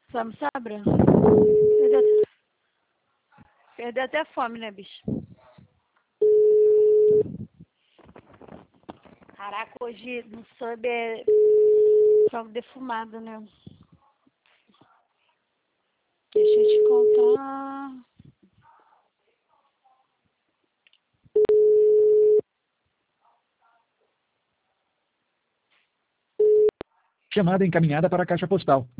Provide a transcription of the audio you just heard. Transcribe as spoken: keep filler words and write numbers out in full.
Vamos, Sabra? Perdeu, perdeu até a fome, né, bicho? Caraca, hoje no sub é frango defumado, né? Deixa eu te contar. Chamada encaminhada para a caixa postal.